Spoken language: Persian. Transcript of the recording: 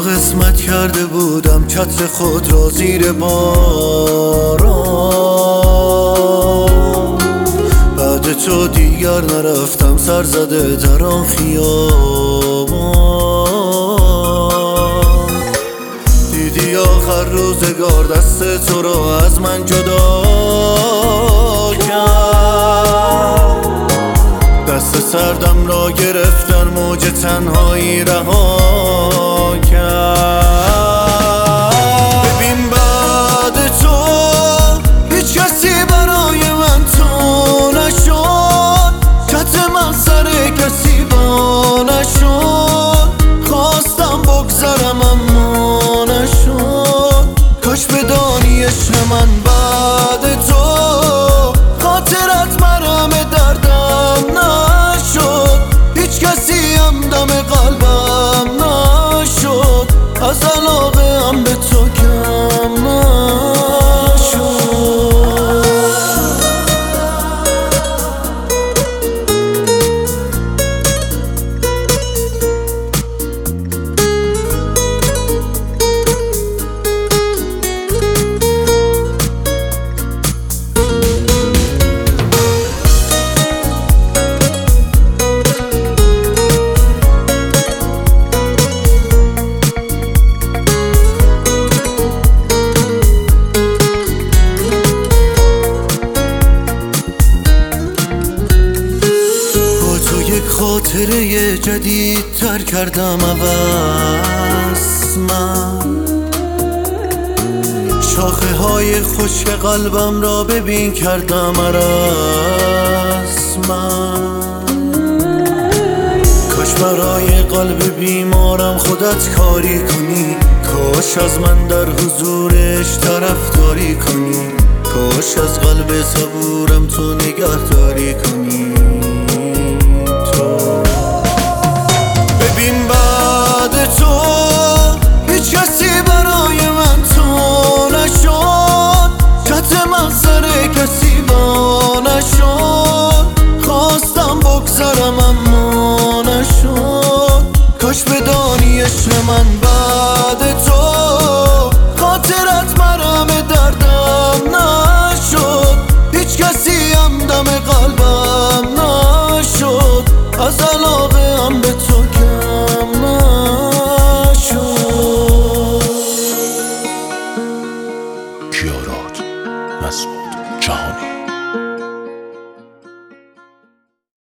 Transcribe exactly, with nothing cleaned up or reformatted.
قسمت کرده بودم چتر خود را زیر باران، بعد تو دیگر نرفتم سر زده در آن خیابان. دیدی آخر روزگار دست تو را از من جدا کرد، دست سردم را گرفتن موج تنهایی رها کرد. ببین بعد تو هیچ کسی برای من تو نشد، چتر من سر کسی با نشد. خواستم بگذرم اما نشد، کاش بدانی عشق من بعد تو خاطرت مرهم دردم نشد. هیچ کسی هم دم قلبم نشد، از علاقه هم به تو کم نشد. خاطره جدید تر کردم عوض من، شاخه های خشک قلبم را ببین کردم عرض من. کاش برای قلب بیمارم خودت کاری کنی، کاش از من در حضورش طرفداری کنی، کاش از قلب صبورم تو نگهداری کنی. ببین بعد تو هیچ کسی برای من تو نشد، چتر من سر کسی با نشد. خواستم بگذرم اما نشد، کاش بدانی عشق من بعد تو خاطرت مرهم دردم نشد. هیچ کسی هم دم قلبم نشد، از علاقه هم به تو کم نشد. کیارات مسعود جهانی.